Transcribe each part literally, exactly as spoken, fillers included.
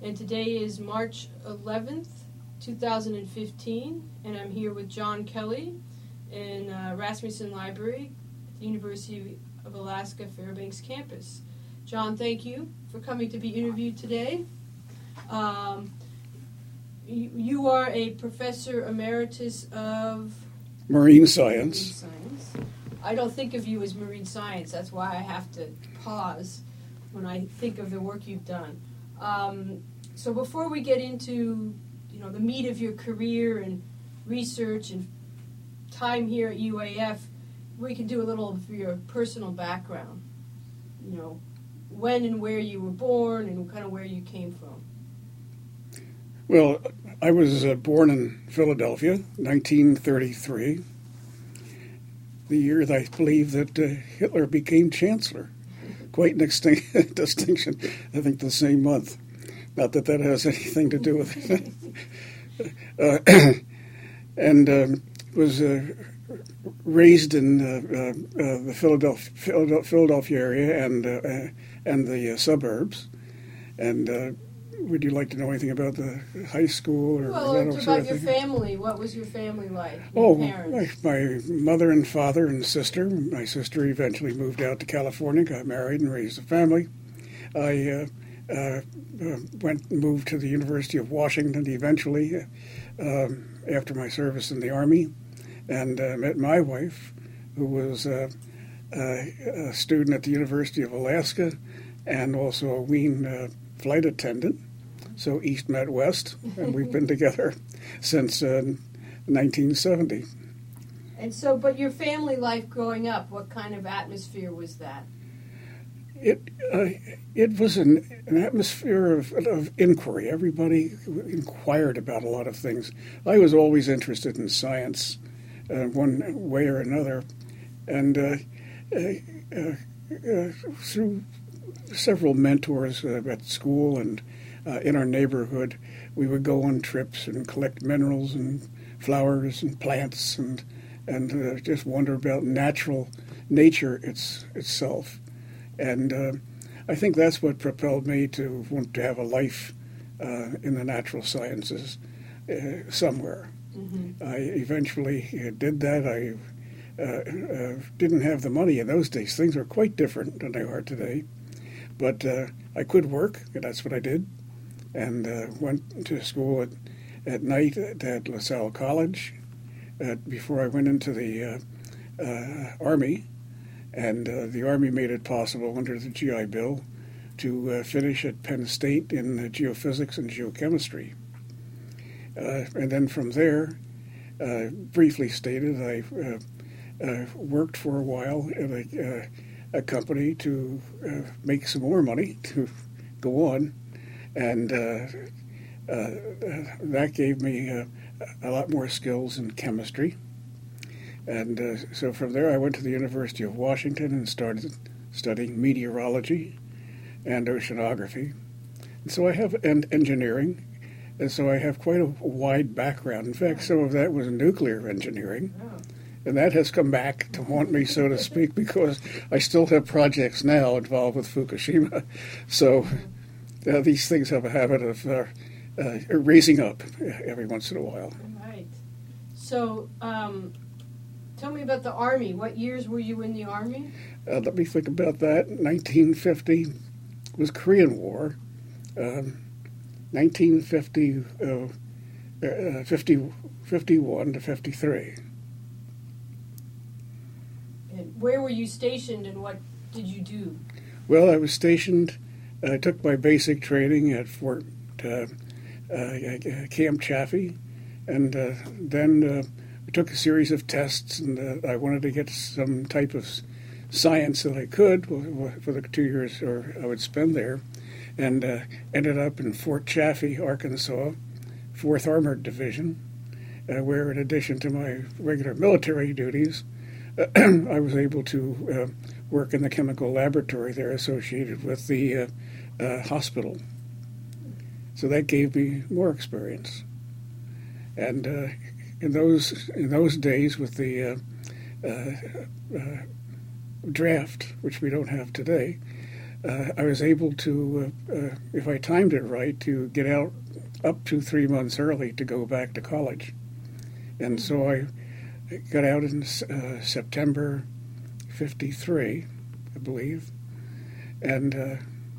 and today is March eleventh, two thousand fifteen, and I'm here with John Kelly in uh, Rasmussen Library at the University of Alaska Fairbanks campus. John, thank you for coming to be interviewed today. Um, you, you are a professor emeritus of marine science. Marine science. I don't think of you as marine science. That's why I have to pause when I think of the work you've done. Um, so before we get into, you know, the meat of your career and research and time here at U A F, we can do a little of your personal background. You know, when and where you were born and kind of where you came from. Well, I was uh, born in Philadelphia, nineteen thirty-three, the year that I believe that uh, Hitler became chancellor. Quite an extin- distinction, I think the same month. Not that that has anything to do with it. uh, and um, was uh, raised in uh, uh, uh, the Philadelphia, Philadelphia area and, uh, uh, and the uh, suburbs. And uh, would you like to know anything about the high school? Or well, that about sort of your thing? family. What was your family like? Your Oh, parents? my, my mother and father and sister. My sister eventually moved out to California, got married, and raised a family. I uh, uh, uh, went and moved to the University of Washington eventually um, after my service in the Army, and uh, met my wife, who was uh, uh, a student at the University of Alaska and also a Wien uh, flight attendant. So East met West, and we've been together since uh, nineteen seventy. And so, but your family life growing up, what kind of atmosphere was that? It uh, it was an, an atmosphere of, of inquiry. Everybody inquired about a lot of things. I was always interested in science, uh, one way or another, and uh, uh, uh, through several mentors uh, at school and uh, in our neighborhood, we would go on trips and collect minerals and flowers and plants and and uh, just wonder about natural nature it's, itself. And uh, I think that's what propelled me to want to have a life uh, in the natural sciences uh, somewhere. Mm-hmm. I eventually uh, did that. I uh, uh, didn't have the money in those days. Things were quite different than they are today. But uh, I could work, and that's what I did, and uh, went to school at, at night at, at LaSalle College uh, before I went into the uh, uh, Army. And uh, the Army made it possible under the G I Bill to uh, finish at Penn State in uh, geophysics and geochemistry. Uh, and then from there, uh, briefly stated, I uh, uh, worked for a while at a, uh, a company to uh, make some more money to go on. And uh, uh, that gave me uh, a lot more skills in chemistry. And uh, so from there, I went to the University of Washington and started studying meteorology and oceanography. And so I have and engineering, and so I have quite a wide background. In fact, some of that was nuclear engineering, and that has come back to haunt me, so to speak, because I still have projects now involved with Fukushima. So uh, these things have a habit of uh, uh, raising up every once in a while. Right. So. Um Tell me about the Army. What years were you in the Army? Uh, let me think about that. nineteen fifty was Korean War. Um, nineteen fifty, uh, uh, fifty, fifty-one to fifty-three. And where were you stationed and what did you do? Well, I was stationed, I took my basic training at Fort uh, uh, Camp Chaffee, and uh, then uh, I took a series of tests, and uh, I wanted to get some type of science that I could for the two years or I would spend there, and uh, ended up in Fort Chaffee, Arkansas, fourth Armored Division, uh, where in addition to my regular military duties, uh, I was able to uh, work in the chemical laboratory there associated with the uh, uh, hospital. So that gave me more experience. And uh, in those in those days with the uh, uh, uh, draft, which we don't have today, uh, I was able to, uh, uh, if I timed it right, to get out up to three months early to go back to college. And so I got out in uh, September fifty-three, I believe, and uh,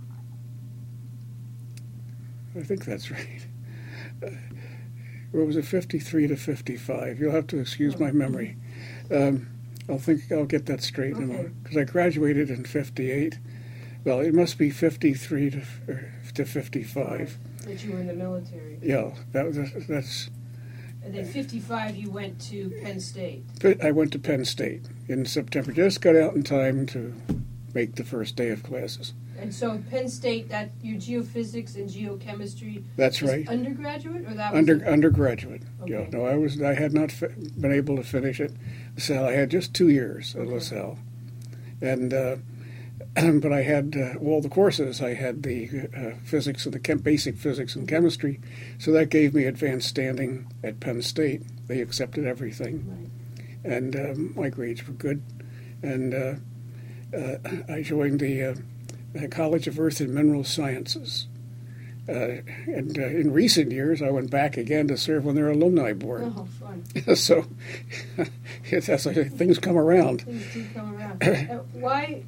I think that's right. Uh, or was it fifty-three to fifty-five? You'll have to excuse my memory. Um, I'll think I'll get that straight in a moment, because I graduated in fifty-eight. Well, it must be fifty-three to to fifty-five. That you were in the military. Yeah, that was that's. And then fifty-five, you went to Penn State. I went to Penn State in September. Just got out in time to make the first day of classes. And so Penn State, that your geophysics and geochemistry. That's was right. Undergraduate, or that was Under a- undergraduate. Okay. Yeah, no, I was. I had not fi- been able to finish it. So I had just two years at Okay. LaSalle, and uh, but I had uh, all the courses. I had the uh, physics and the chem- basic physics and chemistry, so that gave me advanced standing at Penn State. They accepted everything, Right. and um, my grades were good, and uh, uh, I joined the, uh, the College of Earth and Mineral Sciences. Uh, and uh, in recent years, I went back again to serve on their alumni board. Oh, fun. So that's like things come around. Things do come around. uh, why?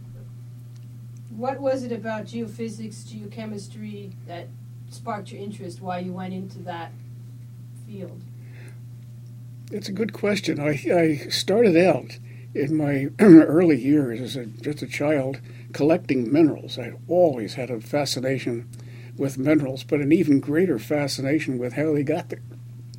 What was it about geophysics, geochemistry that sparked your interest? Why you went into that field? It's a good question. I, I started out in my early years as a, just a child collecting minerals. I always had a fascination with minerals, but an even greater fascination with how they got there,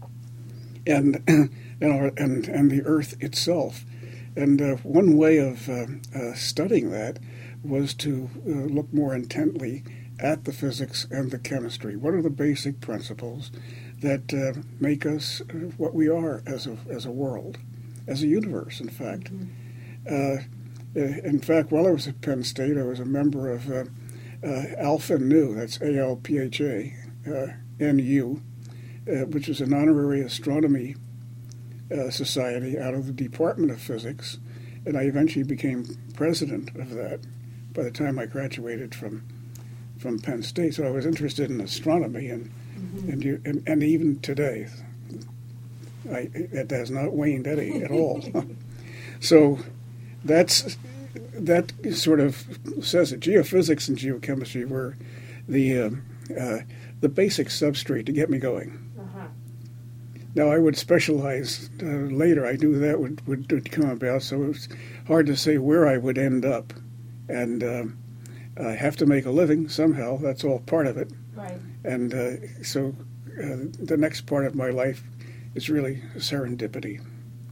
and and our, and, and the Earth itself. And uh, one way of uh, uh, studying that was to uh, look more intently at the physics and the chemistry. What are the basic principles that uh, make us uh, what we are as a as a world, as a universe? In fact, mm-hmm. uh, in fact, while I was at Penn State, I was a member of uh, uh, Alpha Nu. That's A L P H A uh, N U, uh, which is an honorary astronomy uh, society out of the Department of Physics, and I eventually became president of that by the time I graduated from from Penn State. So I was interested in astronomy, and mm-hmm. and, you, and and even today, I, it has not waned any at all. So that's that sort of says it. Geophysics and geochemistry were the uh, uh, the basic substrate to get me going. Uh-huh. Now, I would specialize uh, later. I knew that would, would, would come about, so it was hard to say where I would end up. And uh, I have to make a living somehow. That's all part of it. Right. And uh, so uh, the next part of my life is really serendipity.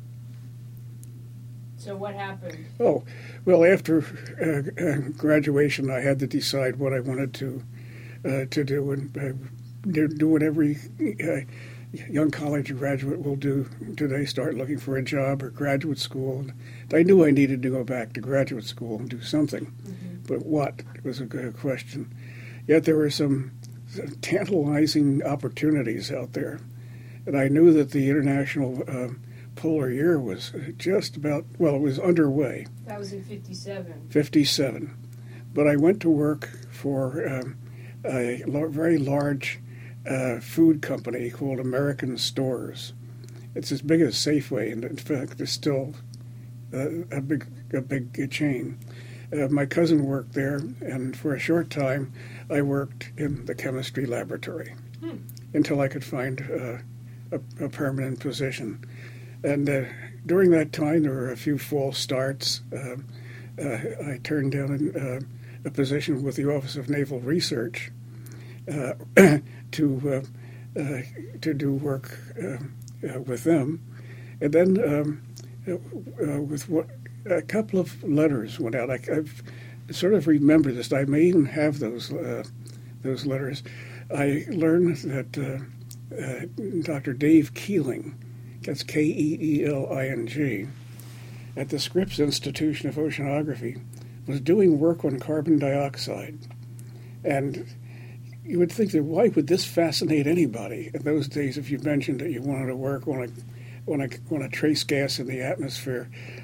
So what happened? Oh, well, after uh, uh, graduation, I had to decide what I wanted to uh, to do, and uh, do what every uh, young college graduate will do today: start looking for a job or graduate school. And I knew I needed to go back to graduate school and do something, mm-hmm. but what was a good question. Yet there were some tantalizing opportunities out there, and I knew that the international uh, polar year was just about, well, it was underway. That was in fifty-seven. fifty-seven. But I went to work for um, a lo- very large uh, food company called American Stores. It's as big as Safeway, and in fact, it's still uh, a big a big chain. Uh, my cousin worked there, and for a short time, I worked in the chemistry laboratory hmm. until I could find uh, a, a permanent position. And uh, during that time, there were a few false starts. Uh, uh, I turned down an, uh, a position with the Office of Naval Research uh, to uh, uh, to do work uh, uh, with them, and then um, uh, with what a couple of letters went out. I, I've sort of remember this. I may even have those uh, those letters. I learned that uh, uh, Doctor Dave Keeling, that's K E E L I N G, at the Scripps Institution of Oceanography, was doing work on carbon dioxide. And you would think that why would this fascinate anybody? In those days, if you mentioned that you wanted to work on a, on a, on a trace gas in the atmosphere,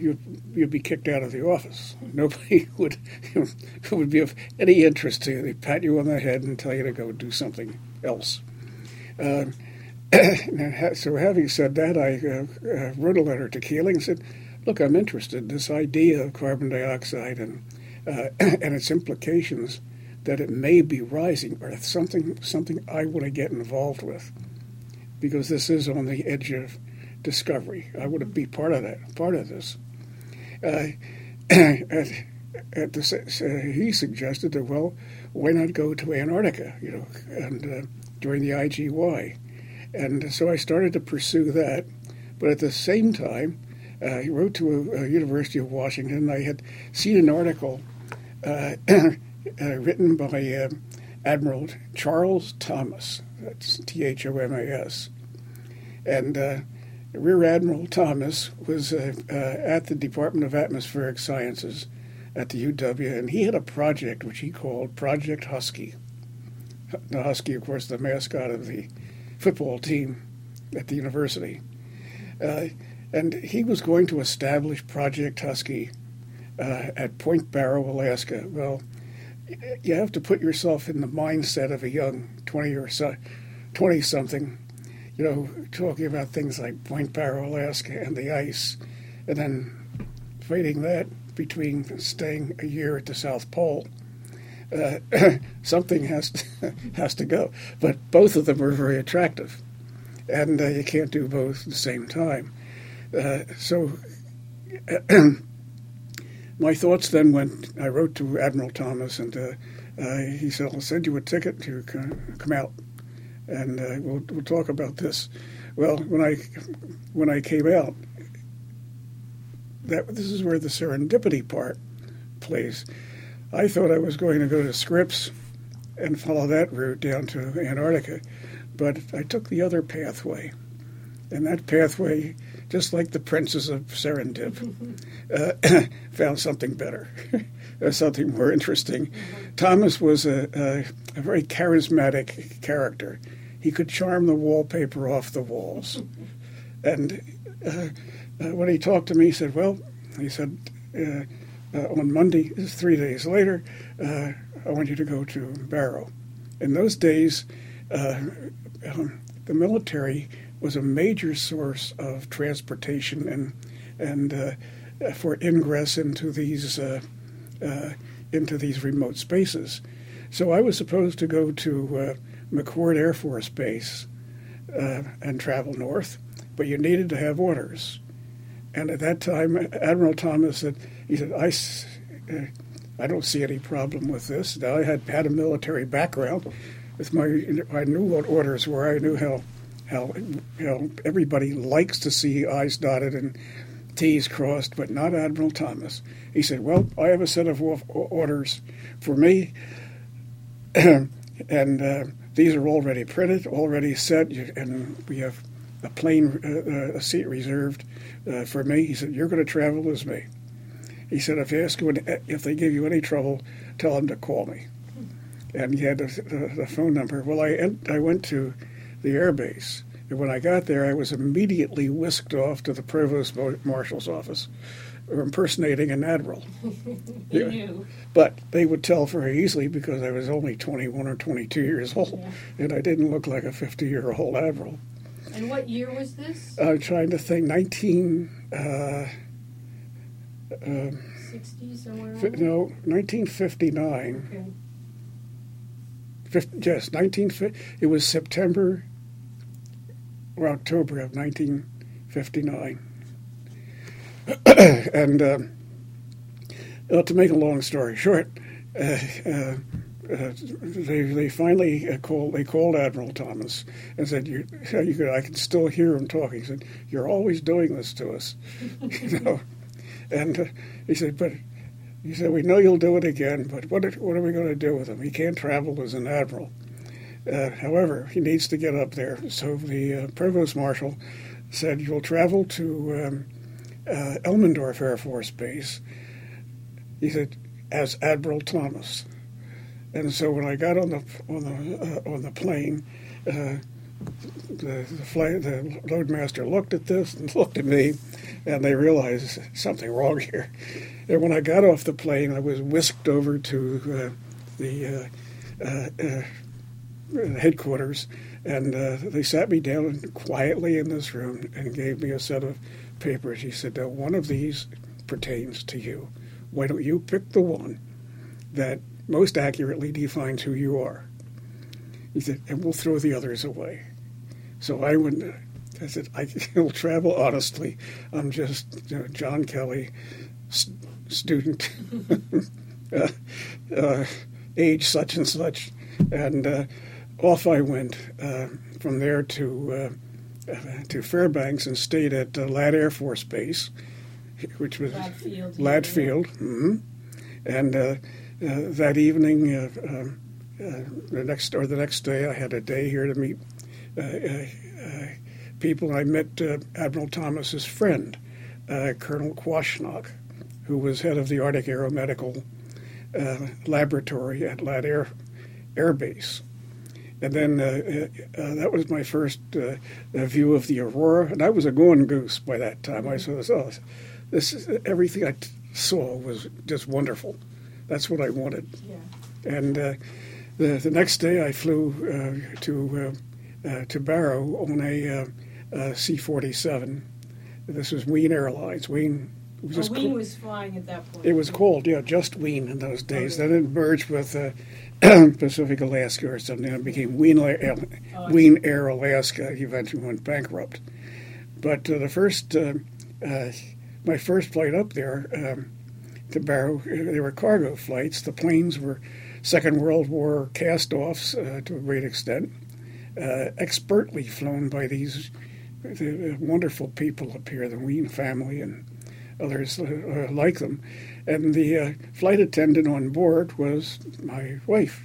you'd, you'd be kicked out of the office. Nobody would you know, would be of any interest to you. They pat you on the head and tell you to go do something else. Uh, so having said that, I uh, uh, wrote a letter to Keeling and said, look, I'm interested in this idea of carbon dioxide and uh, and its implications, that it may be rising, or something something I want to get involved with, because this is on the edge of discovery. I want to be part of that, part of this. Uh, at, at the, uh, he suggested that, well, why not go to Antarctica, you know, and uh, during the I G Y. And so I started to pursue that. But at the same time, uh, I wrote to a, a University of Washington. I had seen an article uh, uh, written by uh, Admiral Charles Thomas. That's T H O M A S. And uh, Rear Admiral Thomas was uh, uh, at the Department of Atmospheric Sciences at the U W, and he had a project which he called Project Husky. The Husky, of course, the mascot of the football team at the university. Uh, and he was going to establish Project Husky uh, at Point Barrow, Alaska. Well, you have to put yourself in the mindset of a young twenty or so, twenty-something, you know, talking about things like Point Barrow, Alaska, and the ice, and then fighting that between staying a year at the South Pole. Uh, something has to, has to go. But both of them are very attractive, and uh, you can't do both at the same time. Uh, so my thoughts then went, I wrote to Admiral Thomas, and uh, uh, he said, I'll send you a ticket to come out, and uh, we'll, we'll talk about this. Well, when I when I came out, that this is where the serendipity part plays. I thought I was going to go to Scripps and follow that route down to Antarctica, but I took the other pathway. And that pathway, just like the Princes of Serendip, uh, found something better, something more interesting. Mm-hmm. Thomas was a, a, a very charismatic character. He could charm the wallpaper off the walls. And uh, uh, when he talked to me, he said, well, he said, uh, Uh, on Monday, three days later, uh, I want you to go to Barrow. In those days, uh, um, the military was a major source of transportation and and uh, for ingress into these uh, uh, into these remote spaces. So I was supposed to go to uh, McChord Air Force Base uh, and travel north, but you needed to have orders. And at that time, Admiral Thomas said, he said, I, uh, I don't see any problem with this. Now, I had had a military background. With my, I knew what orders were. I knew how, how, how everybody likes to see I's dotted and T's crossed, but not Admiral Thomas. He said, well, I have a set of orders for me, and uh, these are already printed, already set, and we have a plane, uh, a seat reserved uh, for me. He said, you're going to travel as me. He said, if you ask you, if they give you any trouble, tell them to call me. And he had the, the, the phone number. Well, I, I went to the air base, and when I got there, I was immediately whisked off to the provost marshal's office, or impersonating an admiral. He yeah. knew. But they would tell very easily because I was only twenty-one or twenty-two years old, yeah. and I didn't look like a fifty-year-old admiral. And what year was this? I'm trying to think. Nineteen. Uh, um, Sixty somewhere. Fi- no, nineteen fifty-nine. Okay. fifty, yes, nineteen. It was September or October of nineteen fifty-nine. And um, well, to make a long story short, uh, uh, Uh, they they finally uh, called they called Admiral Thomas and said, you, you could, I can still hear him talking. He said, you're always doing this to us, you know. And uh, he said, but he said, we know you'll do it again, but what are, what are we going to do with him? He can't travel as an admiral. Uh, however, he needs to get up there. So the uh, provost marshal said, you'll travel to um, uh, Elmendorf Air Force Base. He said, as Admiral Thomas. And so when I got on the on the uh, on the plane, uh, the the, flight, the loadmaster looked at this and looked at me, and they realized something wrong here. And when I got off the plane, I was whisked over to uh, the uh, uh, uh, headquarters, and uh, they sat me down quietly in this room and gave me a set of papers. He said, now, one of these pertains to you. Why don't you pick the one that most accurately defines who you are? He said, and we'll throw the others away. So I went, I said, I will travel honestly. I'm just you know, John Kelly, st- student, uh, uh, age such and such. And uh, off I went uh, from there to uh, uh, to Fairbanks and stayed at uh, Ladd Air Force Base, which was Ladd Field. Ladd Field. Mm-hmm. And uh, uh, that evening, uh, um, uh, the next or the next day, I had a day here to meet uh, uh, uh, people. I met uh, Admiral Thomas's friend, uh, Colonel Quashnock, who was head of the Arctic Aeromedical uh, Laboratory at Ladd Air Air Base. And then uh, uh, that was my first uh, view of the aurora, and I was a going goose by that time. I saw this, oh, this is, everything I t- saw was just wonderful. That's what I wanted. Yeah. And uh, the the next day, I flew uh, to uh, uh, to Barrow on a uh, uh, C forty-seven. This was Wien Airlines. Wien. It was Oh, just Wien co- was flying at that point. It was called, yeah, just Wien in those days. Okay. Then it merged with uh, Pacific Alaska or something. It became Wien, Air, Oh, Wien Air Alaska. It eventually went bankrupt. But uh, the first, uh, uh, my first flight up there um, to Barrow, uh, they were cargo flights. The planes were Second World War cast-offs uh, to a great extent, uh, expertly flown by these the wonderful people up here, the Wien family and others uh, like them. And the uh, flight attendant on board was my wife,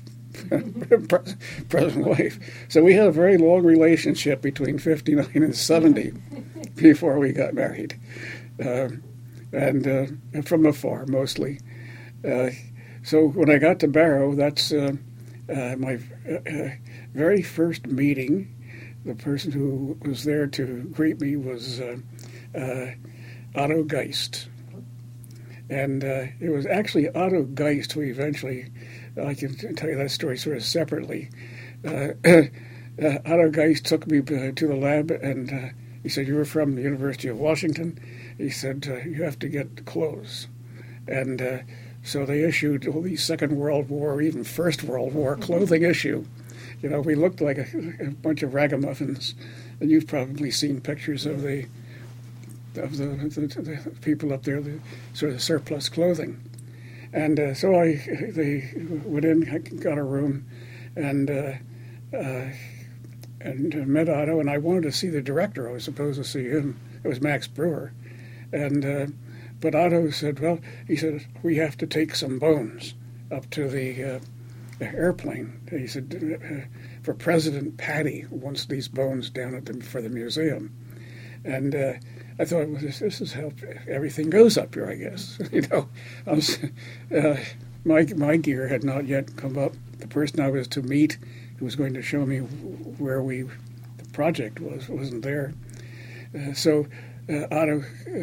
present wife. So we had a very long relationship between fifty-nine and seventy before we got married. Uh, and uh, from afar, mostly. Uh, so when I got to Barrow, that's uh, uh, my uh, very first meeting. The person who was there to greet me was uh, uh, Otto Geist. And uh, it was actually Otto Geist who eventually, I can tell you that story sort of separately. Uh, uh, Otto Geist took me uh, to the lab and uh, he said, you were from the University of Washington? He said, uh, you have to get clothes. And uh, so they issued all these Second World War, even First World War clothing issue. You know, we looked like a, a bunch of ragamuffins, and you've probably seen pictures of the of the, the, the people up there, the sort of surplus clothing. And uh, so I, they went in, got a room, and uh, uh, and met Otto. And I wanted to see the director. I was supposed to see him. It was Max Brewer, and uh, but Otto said, well, he said we have to take some bones up to the. Uh, airplane. He said, uh, for President Patty wants these bones down at the, for the museum. And uh, I thought, well, this, this is how everything goes up here, I guess. you know, I was, uh, my my gear had not yet come up. The person I was to meet, who was going to show me where we the project was, wasn't there. Uh, so uh, Otto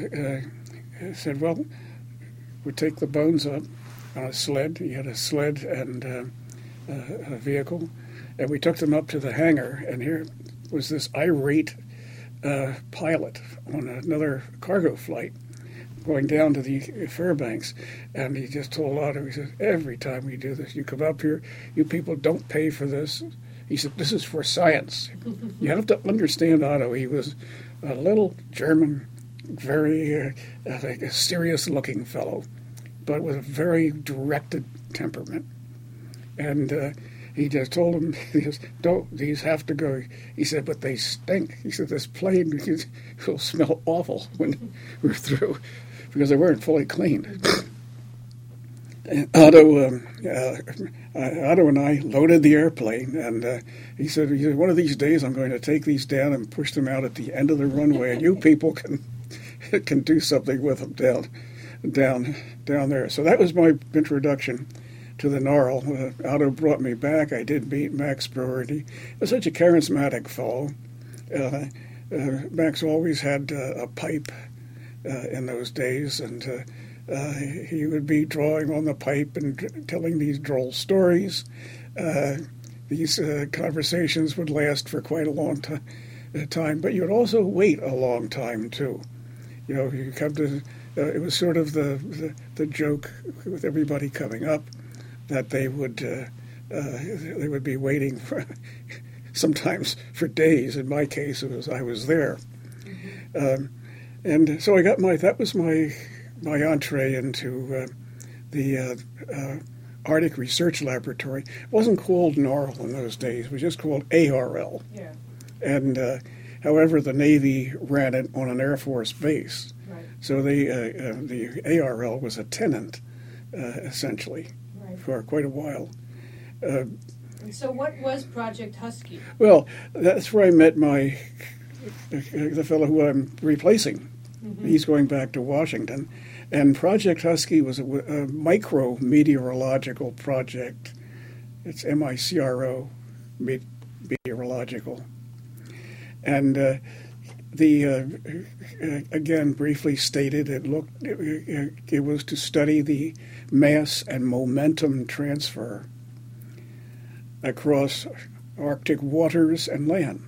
uh, said, well, we'll take the bones up on a sled. He had a sled and uh, uh, a vehicle, and we took them up to the hangar, and here was this irate uh, pilot on another cargo flight going down to the Fairbanks, and he just told Otto, he said, every time we do this, you come up here, you people don't pay for this. He said, this is for science. You have to understand Otto. He was a little German, very uh, like a serious-looking fellow, but with a very directed temperament. And uh, he just told him, he goes, don't, these have to go. He said, but they stink. He said, this plane will smell awful when we're through, because they weren't fully cleaned. And Otto, um, uh, Otto and I loaded the airplane, and uh, he said, he said, one of these days I'm going to take these down and push them out at the end of the runway, and you people can can do something with them down down down there. So that was my introduction to the Narl. Uh, Otto brought me back. I did meet Max Breuer. And he was such a charismatic fellow. Uh, uh, Max always had uh, a pipe uh, in those days, and uh, uh, he would be drawing on the pipe and t- telling these droll stories. Uh, these uh, conversations would last for quite a long t- uh, time, but you'd also wait a long time, too. You know, you come to, uh, it was sort of the, the, the joke with everybody coming up that they would, uh, uh, they would be waiting for, sometimes for days. In my case, it was I was there. Mm-hmm. Um, and so I got my, that was my, my entree into uh, the uh, uh, Arctic Research Laboratory. It wasn't called NARL in those days. It was just called A R L. Yeah. And uh, however, the Navy ran it on an Air Force base. Right. So the, uh, uh, the A R L was a tenant, uh, essentially, right. for quite a while. Uh, and so what was Project Husky? Well, that's where I met my the fellow who I'm replacing. Mm-hmm. He's going back to Washington. And Project Husky was a, a micro-meteorological project. It's M I C R O, meteorological. And uh, the uh, uh, again, briefly stated, it looked it, it was to study the mass and momentum transfer across Arctic waters and land.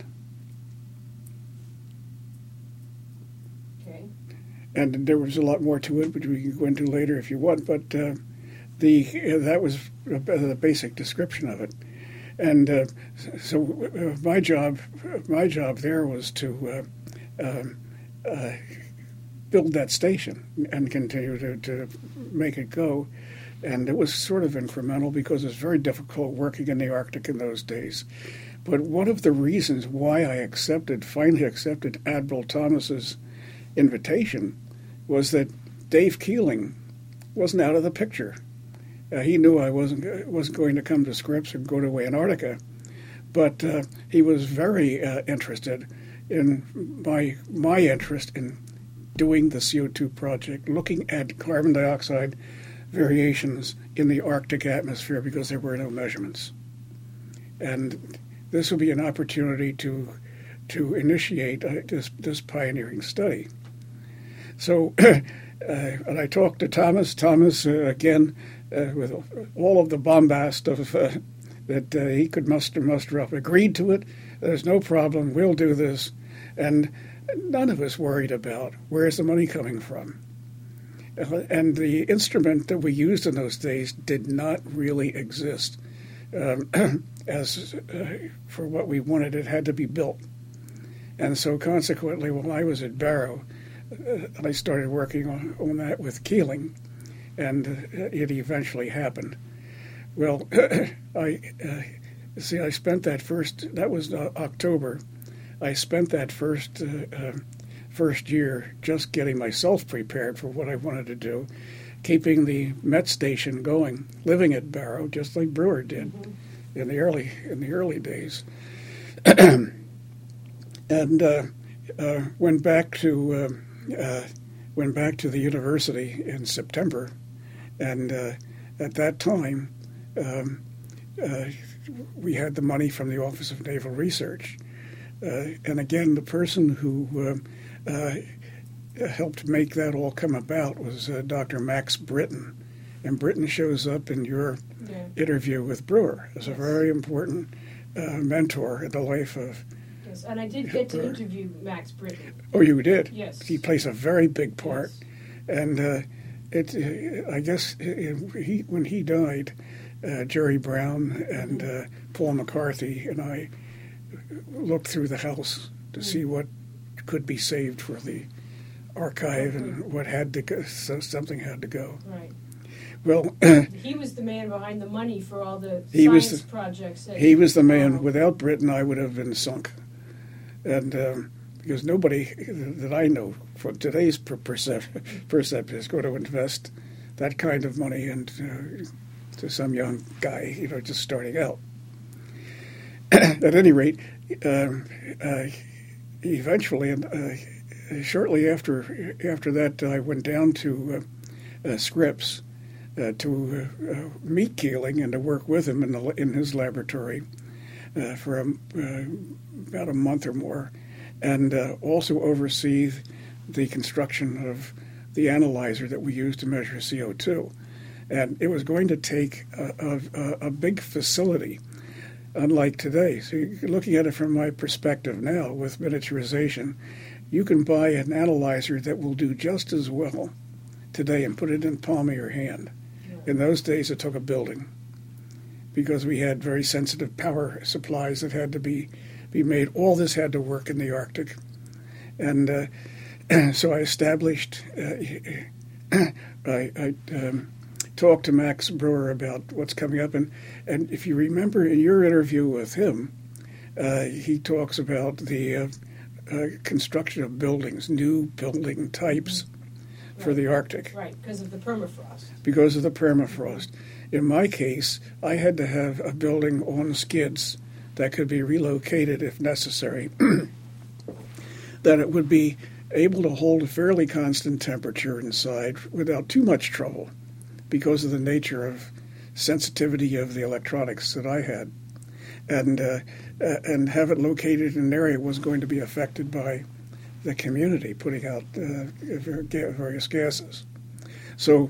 Okay. And there was a lot more to it, which we can go into later if you want. But uh, the uh, that was the basic description of it. And uh, so uh, my job, my job there was to uh, uh, uh, build that station and continue to, to make it go. And it was sort of incremental because it was very difficult working in the Arctic in those days. But one of the reasons why I accepted, finally accepted Admiral Thomas's invitation was that Dave Keeling wasn't out of the picture. Uh, he knew I wasn't wasn't going to come to Scripps and go to Antarctica, but uh, he was very uh, interested in my my interest in doing the C O two project, looking at carbon dioxide variations in the Arctic atmosphere because there were no measurements, and this would be an opportunity to to initiate uh, this this pioneering study. So, uh, and I talked to Thomas. Thomas uh, again. Uh, with all of the bombast of uh, that uh, he could muster muster up, agreed to it. There's no problem. We'll do this, and none of us worried about where's the money coming from. Uh, and the instrument that we used in those days did not really exist. Um, as uh, for what we wanted, it had to be built, and so consequently, while I was at Barrow, uh, I started working on, on that with Keeling. And uh, it eventually happened. Well, I uh, see. I spent that first. That was uh, October. I spent that first uh, uh, first year just getting myself prepared for what I wanted to do, keeping the Met station going, living at Barrow just like Breuer did mm-hmm. in the early in the early days, and uh, uh, went back to uh, uh, went back to the university in September. And uh, at that time, um, uh, we had the money from the Office of Naval Research. Uh, and again, the person who uh, uh, helped make that all come about was uh, Doctor Max Britton. And Britton shows up in your yeah. interview with Breuer as yes. a very important uh, mentor in the life of Yes, and I did get Breuer. to interview Max Britton. Oh, you did? Yes. He plays a very big part. Yes. And uh, It, I guess it, he, when he died, uh, Jerry Brown and uh, Paul McCarthy and I looked through the house to see what could be saved for the archive and what had to go, so something had to go. Right. Well, he was the man behind the money for all the he science was the, projects. That he was the man. Followed. Without Britain, I would have been sunk. And um, because nobody that I know for today's perception is going to invest that kind of money into uh, to some young guy, you know, just starting out. At any rate, uh, uh, eventually, uh, shortly after after that, I went down to uh, uh, Scripps uh, to uh, uh, meet Keeling and to work with him in, the, in his laboratory uh, for a, uh, about a month or more, and uh, also oversee the construction of the analyzer that we use to measure C O two. And it was going to take a, a, a big facility, unlike today. So you're looking at it from my perspective now with miniaturization, you can buy an analyzer that will do just as well today and put it in the palm of your hand. In those days, it took a building because we had very sensitive power supplies that had to be, be made. All this had to work in the Arctic. And uh, so I established, uh, I, I um, talked to Max Brewer about what's coming up. And, and if you remember in your interview with him, uh, he talks about the uh, uh, construction of buildings, new building types mm-hmm. for right. the Arctic. Right, because of the permafrost. Because of the permafrost. In my case, I had to have a building on skids that could be relocated if necessary, that it would be able to hold a fairly constant temperature inside without too much trouble because of the nature of sensitivity of the electronics that I had. And uh, uh, and have it located in an area was going to be affected by the community putting out uh, various gases. So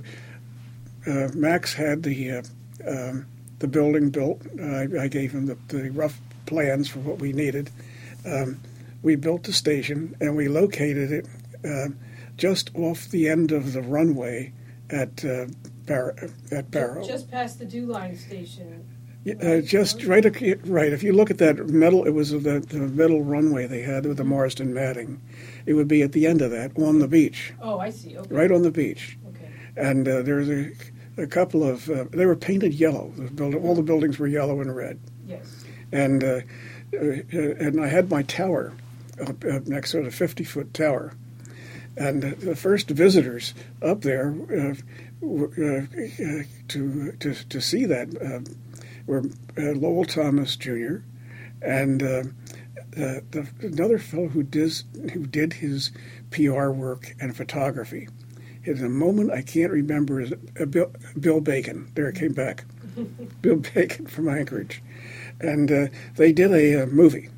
uh, Max had the uh, um, the building built. I, I gave him the, the rough plans for what we needed. Um, we built the station and we located it uh, just off the end of the runway at uh, Bar- at Barrow. Just past the Dew Line station. Uh, just right, right. If you look at that metal, it was the, the metal runway they had with the Marsden matting. It would be at the end of that on the beach. Oh, I see. Okay. Right on the beach. Okay. And uh, there's a, a couple of. Uh, they were painted yellow. The building, all the buildings were yellow and red. Yes. And uh, uh, and I had my tower up, up next to it, a fifty-foot tower. And uh, the first visitors up there uh, uh, uh, to to to see that. Uh, were uh, Lowell Thomas Junior and uh, uh, the, another fellow who, does, who did his P R work and photography. In a moment I can't remember, is uh, Bill, Bill Bacon. There it came back. Bill Bacon from Anchorage. And uh, they did a, a movie.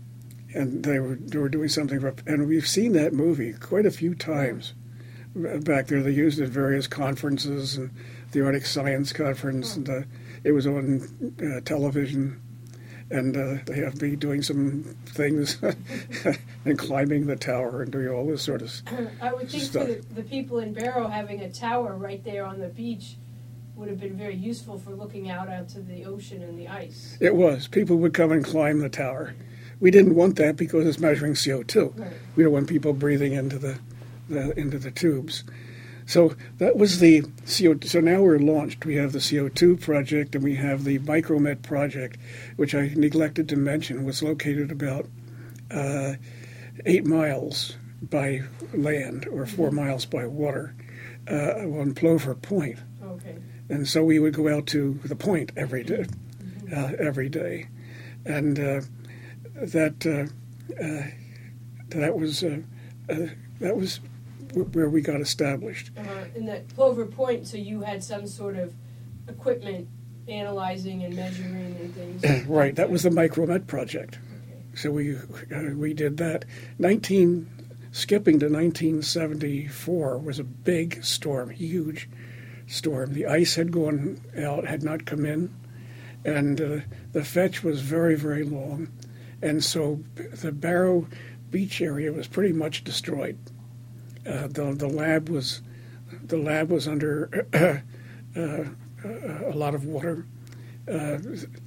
And they were, they were doing something, for, and we've seen that movie quite a few times back there. They used it at various conferences, and the Arctic Science Conference, and uh, it was on uh, television, and uh, they have me doing some things and climbing the tower and doing all this sort of stuff. I would think for the, the people in Barrow, having a tower right there on the beach would have been very useful for looking out onto the ocean and the ice. It was. People would come and climb the tower. We didn't want that because it's measuring C O two. Right. We don't want people breathing into the, the into the tubes. So that was the C O two. So now we're launched. We have the C O two project and we have the Micromet project, which I neglected to mention was located about uh, eight miles by land or four mm-hmm. miles by water uh, on Plover Point. Okay. And so we would go out to the point every day, mm-hmm. uh, every day, and uh, that uh, uh, that was uh, uh, that was. where we got established. Uh, in that Plover Point, so you had some sort of equipment analyzing and measuring and things. Right, that was the Micromet project. Okay. So we uh, we did that. Nineteen skipping to nineteen seventy-four was a big storm, huge storm. The ice had gone out, had not come in, and uh, the fetch was very very long, and so the Barrow Beach area was pretty much destroyed. Uh, the the lab was the lab was under uh, uh, a lot of water. Uh,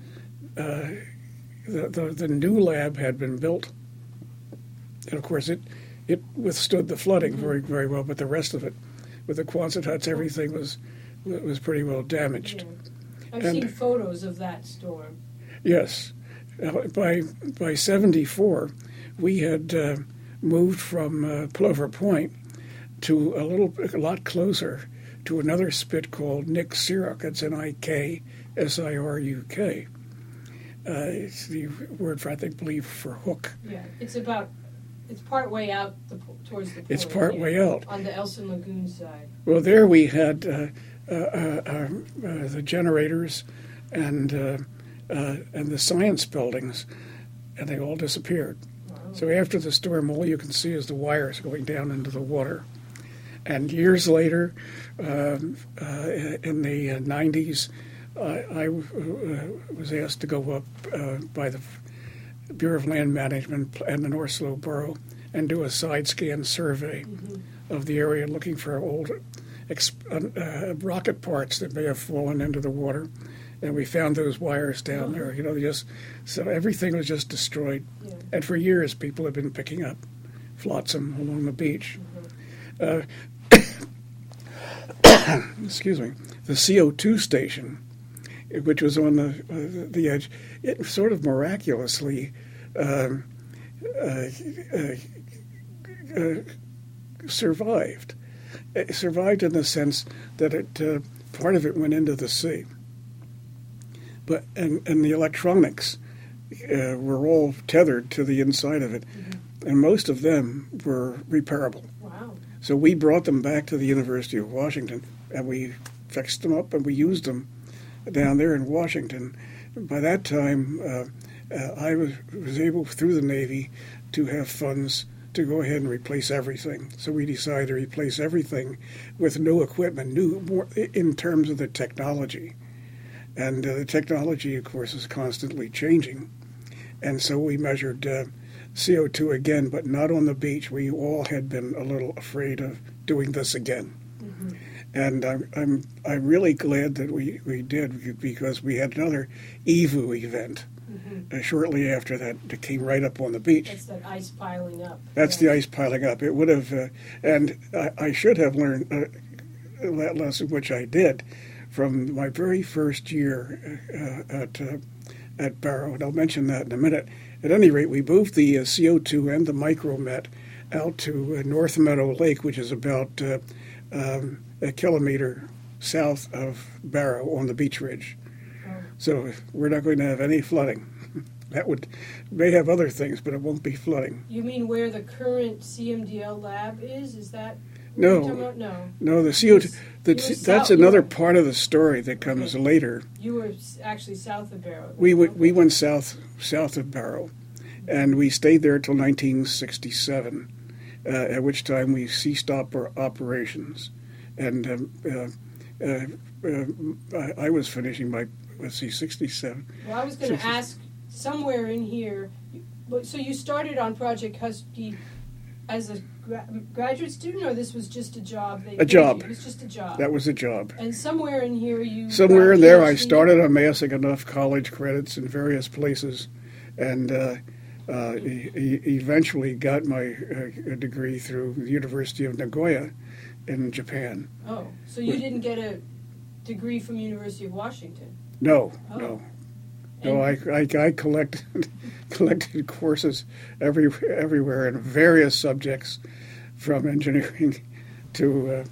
uh, the, the the new lab had been built, and of course it it withstood the flooding mm-hmm. very very well. But the rest of it, with the Quonset huts, everything was was pretty well damaged. Yeah. I've and, seen photos of that storm. Yes, uh, by by seventy-four, we had uh, moved from uh, Plover Point to a little, a lot closer to another spit called Nick Siruk. It's N I K S I R U K. Uh, it's the word for, I think, believe for hook. Yeah, it's about, it's part way out the, towards the port. It's part yeah, way out. On the Elson Lagoon side. Well, there we had uh, uh, uh, uh, the generators and uh, uh, and the science buildings, and they all disappeared. Wow. So after the storm, all you can see is the wires going down into the water. And years later, uh, uh, in the uh, nineties, uh, I uh, was asked to go up uh, by the Bureau of Land Management and the North Slope Borough and do a side scan survey mm-hmm. of the area, looking for old exp- uh, rocket parts that may have fallen into the water. And we found those wires down oh. there. You know, just so everything was just destroyed. Yeah. And for years, people have been picking up flotsam along the beach. Mm-hmm. Uh, excuse me, the C O two station, which was on the uh, the edge, it sort of miraculously um, uh, uh, uh, survived. It survived in the sense that it uh, part of it went into the sea, but and, and the electronics uh, were all tethered to the inside of it, mm-hmm. and most of them were repairable. Wow. So we brought them back to the University of Washington, and we fixed them up, and we used them down there in Washington. By that time, uh, uh, I was, was able, through the Navy, to have funds to go ahead and replace everything. So we decided to replace everything with new equipment, new more in terms of the technology. And uh, the technology, of course, is constantly changing. And so we measured uh, C O two again, but not on the beach. We all had been a little afraid of doing this again. Mm-hmm. And I'm, I'm I'm really glad that we, we did, because we had another E V U event mm-hmm. uh, shortly after that that came right up on the beach. That's that ice piling up. That's yeah. the ice piling up. It would have, uh, and I, I should have learned uh, that lesson, which I did, from my very first year uh, at uh, at Barrow, and I'll mention that in a minute. At any rate, we moved the uh, C O two and the micromet out to uh, North Meadow Lake, which is about uh, um, a kilometer south of Barrow on the beach ridge. Oh. So we're not going to have any flooding. That would may have other things, but it won't be flooding. You mean where the current C M D L lab is? Is that what no, you're talking about? No, no. The C O two. The, that's south, another were, part of the story that comes okay. later. You were actually south of Barrow. We went, okay. we went south south of Barrow, and we stayed there until nineteen sixty-seven, uh, at which time we ceased op- operations. And um, uh, uh, uh, I, I was finishing my, let's see, sixty-seven. Well, I was going to ask, somewhere in here, so you started on Project Husky as a gra- graduate student, or this was just a job? They a job. You? It was just a job. That was a job. And somewhere in here you... Somewhere in there I started amassing enough college credits in various places, and uh, uh, e- e- eventually got my uh, degree through the University of Nagoya in Japan. Oh, so you didn't get a degree from University of Washington? No, oh. no. No, I, I, I collected collected courses every, everywhere in various subjects, from engineering to uh,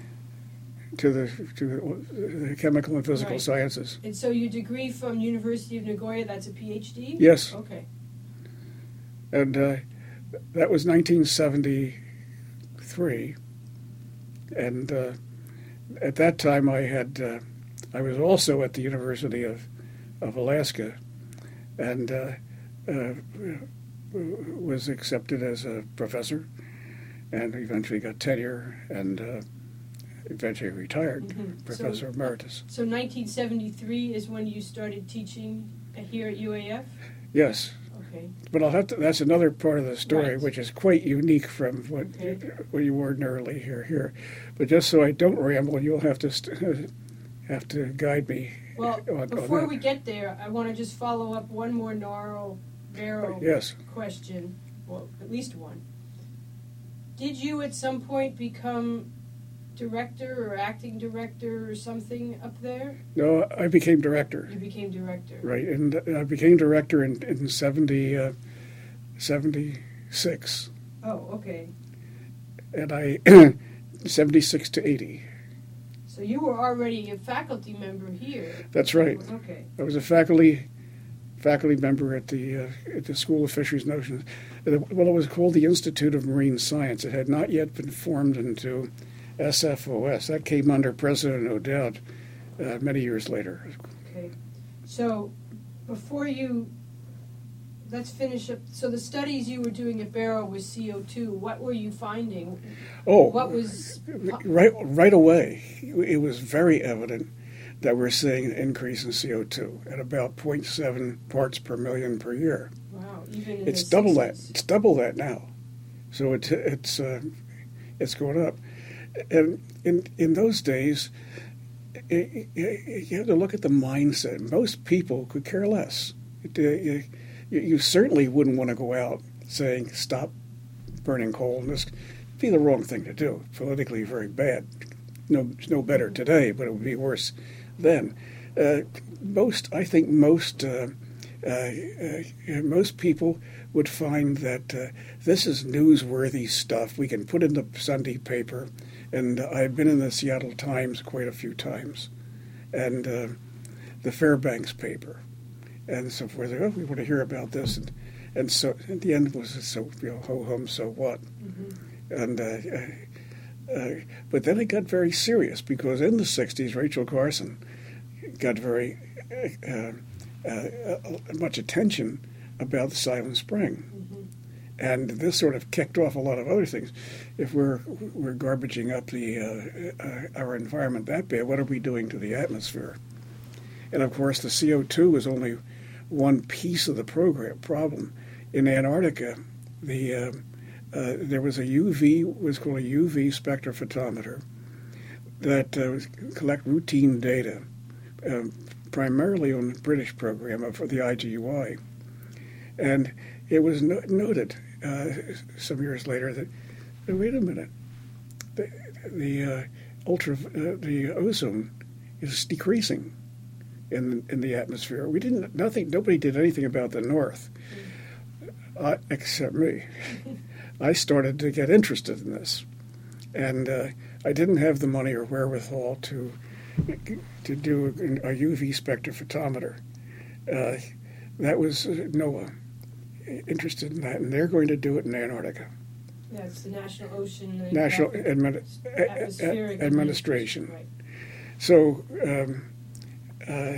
to the to the chemical and physical right. sciences. And so your degree from University of Nagoya, that's a P H D? Yes. Okay. And uh, that was nineteen seventy-three, and uh, at that time I had uh, I was also at the University of of Alaska, and uh, uh, was accepted as a professor, and eventually got tenure, and uh, eventually retired, mm-hmm. professor so, emeritus. So nineteen seventy-three is when you started teaching here at U A F? Yes. Okay. But I'll have to. That's another part of the story, right. which is quite unique from what okay. you, what you ordinarily hear here. But just so I don't ramble, you'll have to st- have to guide me. Well, on, before on we get there, I want to just follow up one more Naro Barrow yes. question. Well, at least one. Did you at some point become director or acting director or something up there? No, I became director. You became director. Right, and I became director in, in seventy, uh, seventy-six. Oh, okay. And I, seventy-six to eighty. So you were already a faculty member here. That's right. Okay. I was a faculty faculty member at the uh, at the School of Fisheries and Oceans. Well, it was called the Institute of Marine Science. It had not yet been formed into S F O S. That came under President O'Dowd uh, many years later. Okay. So before you, let's finish up. So the studies you were doing at Barrow with C O two, what were you finding? Oh, what was right right away, it was very evident that we're seeing an increase in C O two at about zero point seven parts per million per year. Wow, even in It's the double that. sixties. It's double that now. So it's it's uh, it's going up. And in in those days, it, it, you have to look at the mindset. Most people could care less. It, uh, you, you certainly wouldn't want to go out saying stop burning coal. And this would be the wrong thing to do. Politically, very bad. No, it's no better today, but it would be worse then. Uh, most, I think, most uh, uh, uh, most people would find that uh, this is newsworthy stuff. We can put in the Sunday paper. And I've been in the Seattle Times quite a few times, and uh, the Fairbanks paper, and so forth. Oh, we want to hear about this, and and so at the end was so you know ho hum, so what? Mm-hmm. And uh, uh, but then it got very serious because in the sixties, Rachel Carson got very uh, uh, uh, much attention about the Silent Spring. And this sort of kicked off a lot of other things. If we're we're garbaging up the uh, uh, our environment that bad, what are we doing to the atmosphere? And of course, the C O two was only one piece of the program problem. In Antarctica, the uh, uh, there was a U V, was called a U V spectrophotometer that uh, was collect routine data, uh, primarily on the British program for the I G U I, and it was no- noted uh, some years later that, that wait a minute, the, the uh, ultra uh, the ozone is decreasing in in the atmosphere. We didn't nothing. Nobody did anything about the north, uh, except me. I started to get interested in this, and uh, I didn't have the money or wherewithal to to do a U V spectrophotometer. Uh, that was uh, NOAA interested in that, and they're going to do it in Antarctica. Yeah, it's the National Ocean and National Atmospheric Admini- Atmospheric Administration. Right. So um, uh,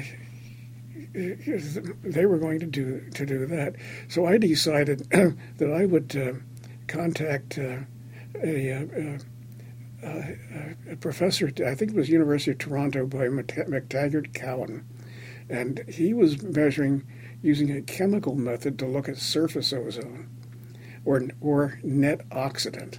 they were going to do to do that. So I decided that I would uh, contact uh, a, uh, uh, a professor. I think it was University of Toronto by McTaggart Cowan, and he was measuring using a chemical method to look at surface ozone or or net oxidant.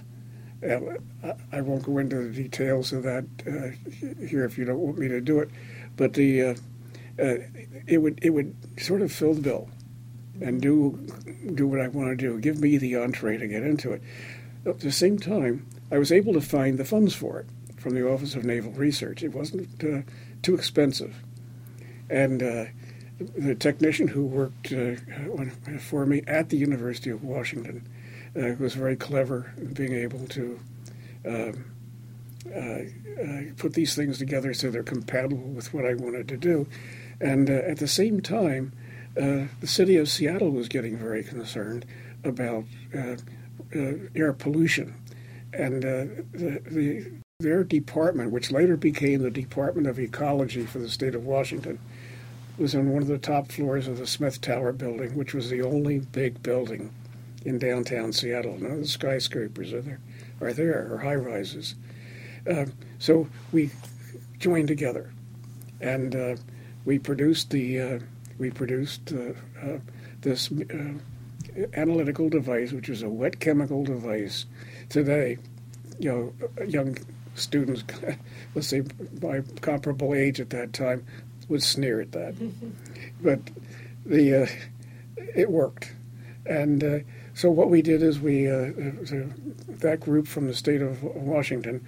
Uh, I won't go into the details of that uh, here if you don't want me to do it, but the uh, uh, it would it would sort of fill the bill and do do what I want to do. Give me the entree to get into it. At the same time, I was able to find the funds for it from the Office of Naval Research. It wasn't uh, too expensive, and uh, the technician who worked uh, for me at the University of Washington uh, was very clever in being able to um, uh, uh, put these things together so they're compatible with what I wanted to do. And uh, at the same time, uh, the city of Seattle was getting very concerned about uh, uh, air pollution. And uh, the, the, their department, which later became the Department of Ecology for the state of Washington, was on one of the top floors of the Smith Tower building, which was the only big building in downtown Seattle. None of the skyscrapers are there, are there or high-rises. Uh, so we joined together, and uh, we produced the uh, we produced uh, uh, this uh, analytical device, which is a wet chemical device. Today, you know, young students, let's say my comparable age at that time, would sneer at that, but the uh, it worked, and uh, so what we did is we uh, the, that group from the state of Washington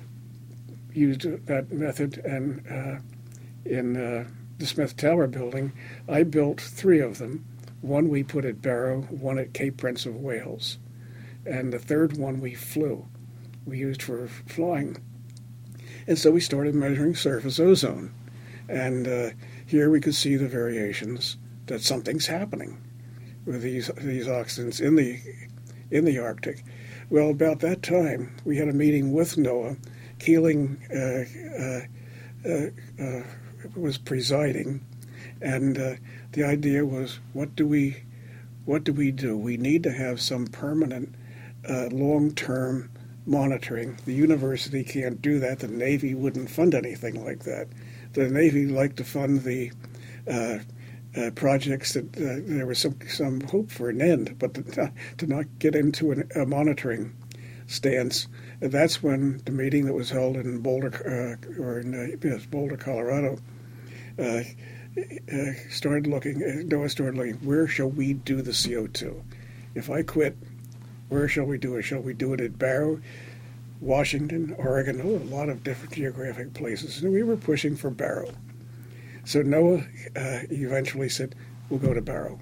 used that method, and uh, in uh, the Smith Tower building, I built three of them. One we put at Barrow, one at Cape Prince of Wales, and the third one we flew. We used for flying, and so we started measuring surface ozone. And uh, here we could see the variations that something's happening with these these oxidants in the in the Arctic. Well, about that time, we had a meeting with NOAA, Keeling uh, uh, uh, uh, was presiding, and uh, the idea was, what do we, what do we do? We need to have some permanent, uh, long-term monitoring. The university can't do that. The Navy wouldn't fund anything like that. The Navy liked to fund the uh, uh, projects that uh, there was some some hope for an end, but to, to not get into an, a monitoring stance. And that's when the meeting that was held in Boulder, uh, or in uh, yes, Boulder, Colorado, uh, uh, started looking. Uh, NOAA started looking. Where shall we do the C O two? If I quit, where shall we do it? Shall we do it at Barrow, Washington, Oregon? Oh, a lot of different geographic places. And we were pushing for Barrow. So NOAA uh, eventually said, we'll go to Barrow.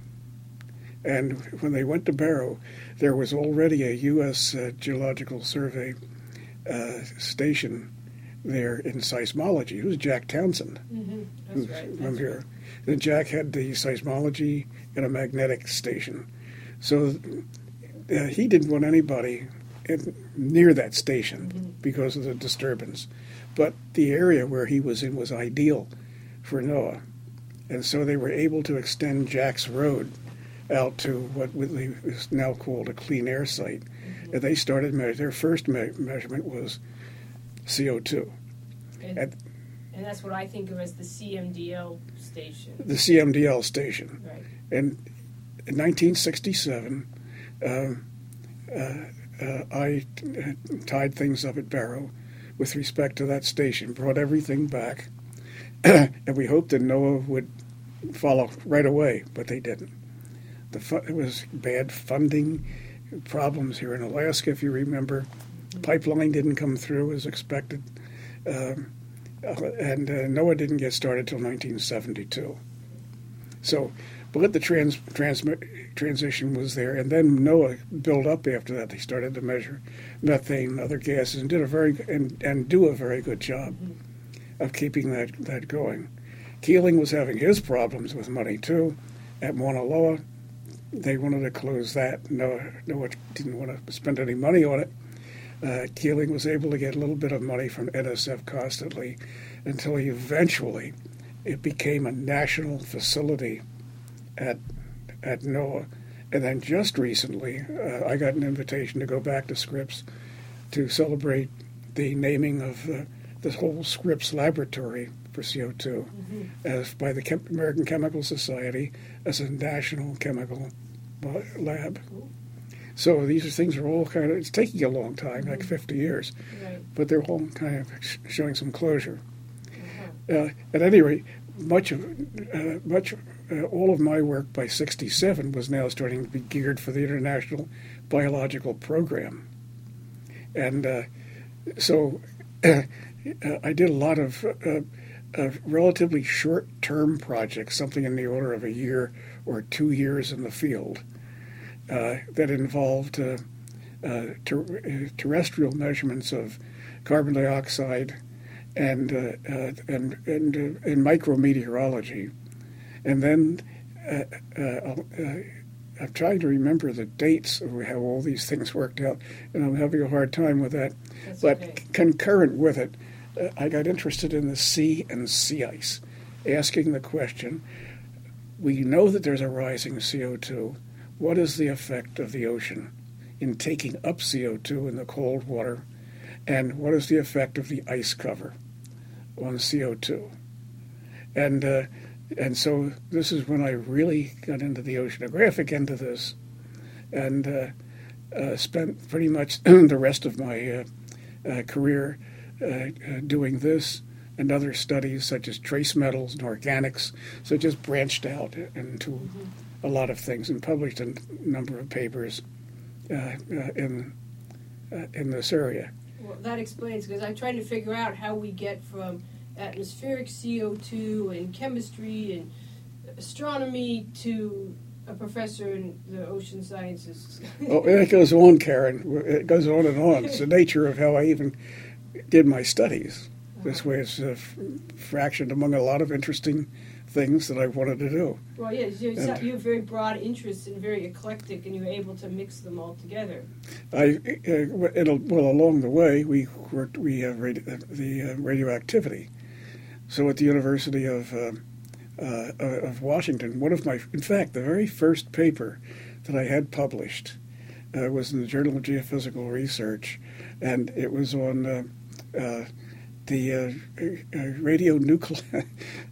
And when they went to Barrow, there was already a U S uh, Geological Survey uh, station there in seismology. It was Jack Townsend, Mm-hmm. That's who's right. from That's here. right. And Jack had the seismology and a magnetic station. So uh, he didn't want anybody in, near that station Mm-hmm. because of the disturbance. But the area where he was in was ideal for NOAA. And so they were able to extend Jack's Road out to what is now called a clean air site. Mm-hmm. And they started, me- their first me- measurement was C O two. And, At and that's what I think of as the C M D L station. the C M D L station. Right. And in nineteen sixty-seven, um, uh, uh, I t- tied things up at Barrow with respect to that station, brought everything back, and we hoped that NOAA would follow right away, but they didn't. The fu- it was bad funding, problems here in Alaska, if you remember. Mm-hmm. Pipeline didn't come through as expected, um, uh, and uh, NOAA didn't get started till nineteen seventy-two. So, but the trans, transmi- transition was there, and then NOAA built up after that. They started to measure methane and other gases, and did a very and, and do a very good job Mm-hmm. of keeping that that going. Keeling was having his problems with money too. At Mauna Loa, they wanted to close that. NOAA, NOAA didn't want to spend any money on it. Uh, Keeling was able to get a little bit of money from N S F constantly, until eventually it became a national facility at at NOAA. And then just recently, uh, I got an invitation to go back to Scripps to celebrate the naming of uh, the whole Scripps laboratory for C O two Mm-hmm. as by the Chem- American Chemical Society as a national chemical bu- lab. Cool. So these are things are all kind of, it's taking a long time, like Mhm. fifty years, Right. but they're all kind of sh- showing some closure. Uh-huh. Uh, at any rate, much of uh, much uh, all of my work by sixty-seven was now starting to be geared for the International Biological Program, and uh, so uh, I did a lot of, uh, of relatively short-term projects, something in the order of a year or two years in the field, uh, that involved uh, uh, ter- terrestrial measurements of carbon dioxide and uh, uh, and and, uh, and micrometeorology, and then uh, uh, uh, I'm trying to remember the dates of how all these things worked out, and I'm having a hard time with that. That's But okay. concurrent with it, uh, I got interested in the sea and sea ice, asking the question: we know that there's a rising C O two. What is the effect of the ocean in taking up C O two in the cold water? And what is the effect of the ice cover on C O two? And uh, and so this is when I really got into the oceanographic end of this, and uh, uh, spent pretty much the rest of my uh, uh, career uh, uh, doing this and other studies such as trace metals and organics. So just branched out into Mm-hmm. a lot of things and published a number of papers uh, uh, in uh, in this area. Well, that explains, because I'm trying to figure out how we get from atmospheric C O two and chemistry and astronomy to a professor in the ocean sciences. Oh, it goes on, Karen. It goes on and on. It's the nature of how I even did my studies. This way it's uh, f- fractioned among a lot of interesting things that I wanted to do. Well, yeah, you And- you have very broad interests and very eclectic, and you were able to mix them all together. I uh, it'll, well along the way we worked we have radio, the uh, radioactivity. So at the University of uh, uh, of Washington, one of my in fact the very first paper that I had published uh, was in the Journal of Geophysical Research, and it was on uh, uh, the uh, uh, radionuclide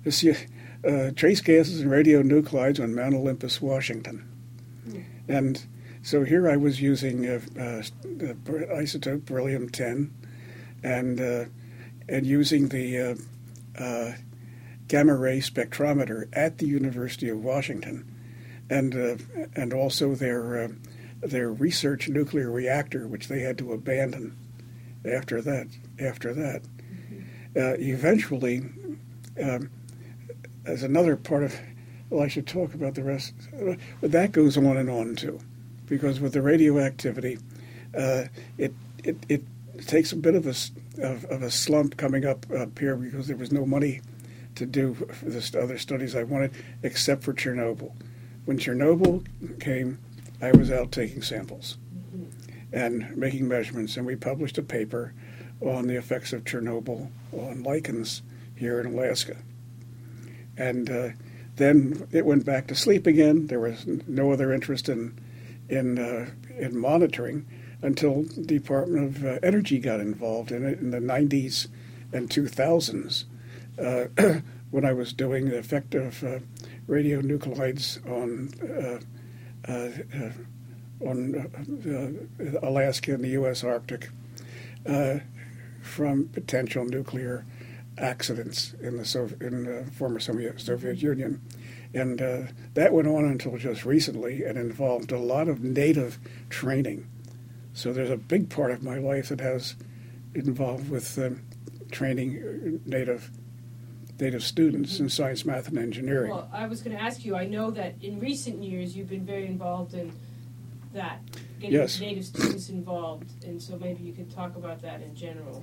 uh, trace gases and radionuclides on Mount Olympus, Washington, Mm. and so here I was using uh, uh, the isotope beryllium ten, and uh, and using the uh, uh, gamma ray spectrometer at the University of Washington, and uh, and also their uh, their research nuclear reactor, which they had to abandon after that. After that, uh, eventually, um, as another part of, well, I should talk about the rest, but that goes on and on too, because with the radioactivity, uh, it it it takes a bit of a s- of, of a slump coming up up here because there was no money to do for the st- other studies I wanted, except for Chernobyl. When Chernobyl came, I was out taking samples and making measurements, and we published a paper on the effects of Chernobyl on lichens here in Alaska. And uh, then it went back to sleep again. There was no other interest in in uh, in monitoring until the Department of uh, Energy got involved in it in the nineties and two thousands, uh, when I was doing the effect of uh, radionuclides on uh, uh, uh, on uh, Alaska and the U S Arctic uh, from potential nuclear accidents in the Sov- in the former Soviet, Soviet Union. And uh, that went on until just recently and involved a lot of native training. So there's a big part of my life that has involved with um, training native native students in science, math, and engineering. Well, I was going to ask you, I know that in recent years you've been very involved in that, getting Yes. Native students involved, and so maybe you could talk about that in general.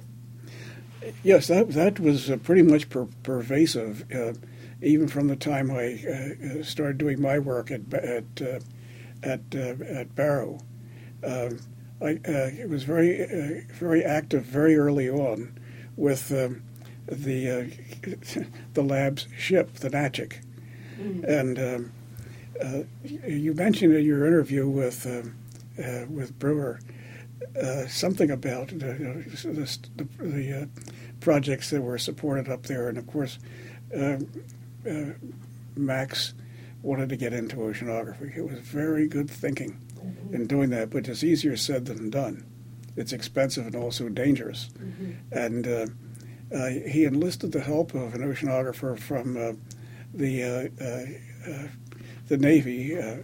Yes, that that was uh, pretty much per- pervasive, uh, even from the time I uh, started doing my work at at uh, at uh, at Barrow. Um, I uh, it was very uh, very active very early on with um, the uh, the lab's ship, the Natchik, Mm. and um, uh, you mentioned in your interview with um, uh, with Brewer uh, something about uh, the, the, the uh, projects that were supported up there, and of course, uh, uh, Max wanted to get into oceanography. It was very good thinking Mm-hmm. in doing that, but it's easier said than done. It's expensive and also dangerous, Mm-hmm. and uh, uh, he enlisted the help of an oceanographer from uh, the uh, uh, uh, the Navy uh,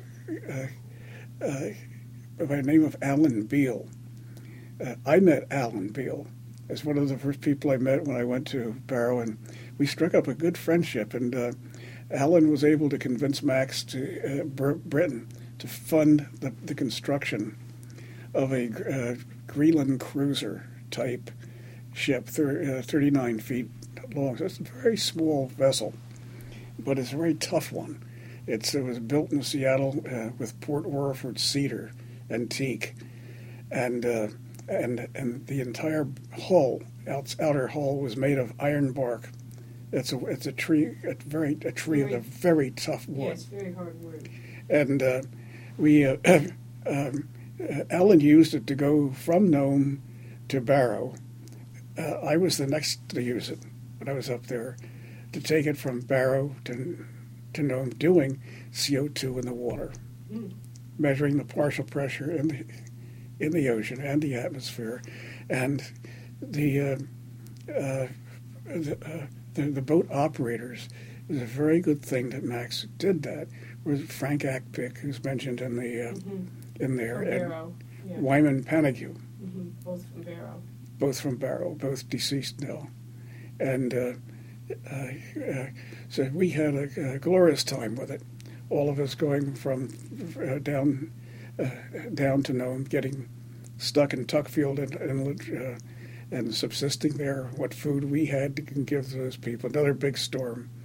uh, uh, by the name of Alan Beale. Uh, I met Alan Beale as one of the first people I met when I went to Barrow, and we struck up a good friendship. And uh, Alan was able to convince Max to uh, Br- Britain to fund the, the construction of a uh, Greenland cruiser type ship, thir- uh, thirty-nine feet long. So it's a very small vessel, but it's a very tough one. It's, it was built in Seattle uh, with Port Orford cedar and teak, and uh, and and the entire hull, out, outer hull, was made of iron bark. It's a it's a tree, a very a tree Very- of a very tough wood. Yeah, it's very hard word. And uh, we uh, um, uh, Alan used it to go from Nome to Barrow. Uh, I was the next to use it when I was up there, to take it from Barrow to to Nome, doing C O two in the water, Mm. measuring the partial pressure in the in the ocean and the atmosphere, and the uh, uh, the, uh, the the boat operators. It was a very good thing that Max did that. It was Frank Ackpick, who's mentioned in the uh, Mhm. in there, From and Barrow. Yeah. Wyman Panague, hmm Both from Barrow. both from Barrow, both deceased now, and uh, uh, uh, so we had a, a glorious time with it. All of us going from uh, down uh, down to Nome, getting stuck in Tuckfield and and, uh, and subsisting there. What food we had to give those people. Another big storm,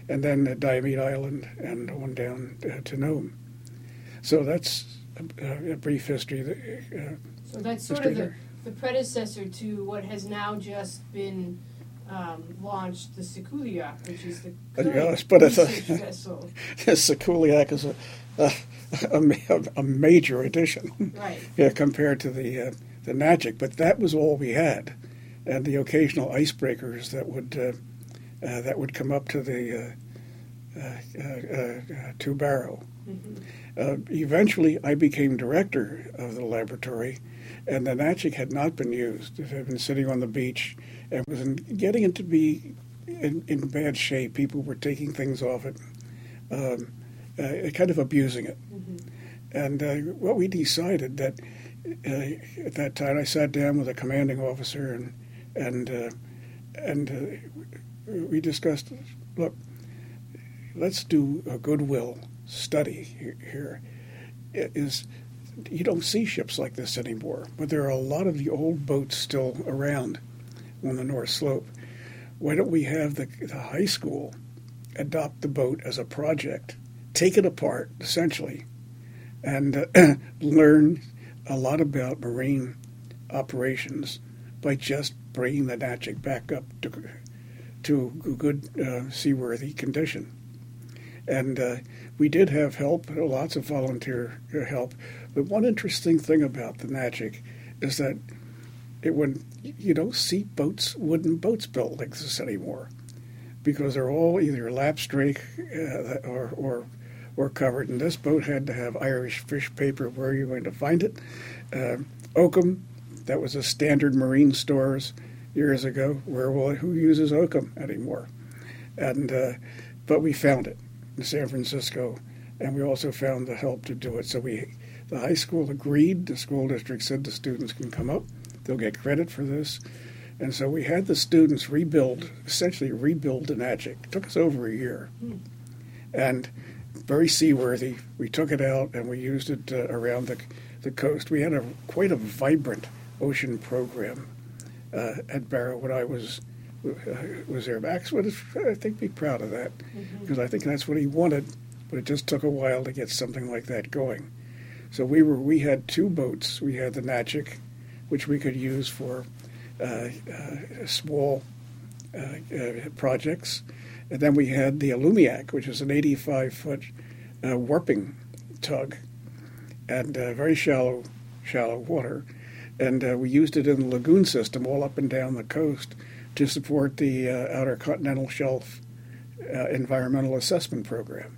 and then uh, Diomede Island, and on down uh, to Nome. So that's a, a brief history. Uh, so that's sort of the, the predecessor to what has now just been um, launched, the Sikuliaq, which is the current yes, but research a, vessel. The Sikuliaq is a, a, a, a major addition, right? Yeah, compared to the uh, the Nagic. But that was all we had, and the occasional icebreakers that would uh, uh, that would come up to the uh, uh, uh, uh, to Barrow. Mm-hmm. Uh, eventually, I became director of the laboratory, and the Nagic had not been used. It had been sitting on the beach and was in, getting it to be in, in bad shape. People were taking things off it, um, uh, kind of abusing it. Mm-hmm. And uh, what we decided that uh, at that time, I sat down with a commanding officer, and and uh, and uh, we discussed, look, let's do a goodwill study here. Is you don't see ships like this anymore, but there are a lot of the old boats still around on the North Slope. Why don't we have the, the high school adopt the boat as a project, take it apart essentially, and uh, learn a lot about marine operations by just bringing the Nagic back up to to good uh, seaworthy condition. And uh, we did have help, lots of volunteer help. But one interesting thing about the Nagic is that it, when you don't see boats, wooden boats built like this anymore, because they're all either lapstrake uh, or, or or covered. And this boat had to have Irish fish paper. Where are you going to find it? Uh, Oakham, that was a standard marine stores years ago. Where will who uses Oakham anymore? And uh, but we found it in San Francisco, and we also found the help to do it. So we, the high school agreed. The school district said the students can come up; they'll get credit for this. And so we had the students rebuild, essentially rebuild the Nagic. It took us over a year, mm. and very seaworthy. We took it out and we used it uh, around the the coast. We had a quite a vibrant ocean program uh, at Barrow when I was. Uh, was there. Max would, I think, be proud of that, because mm-hmm. I think that's what he wanted, but it just took a while to get something like that going. So we were we had two boats. We had the Nagic, which we could use for uh, uh, small uh, uh, projects, and then we had the Alumiac, which is an eighty-five foot uh, warping tug, and uh, very shallow, shallow water, and uh, we used it in the lagoon system all up and down the coast to support the uh, Outer Continental Shelf uh, Environmental Assessment Program.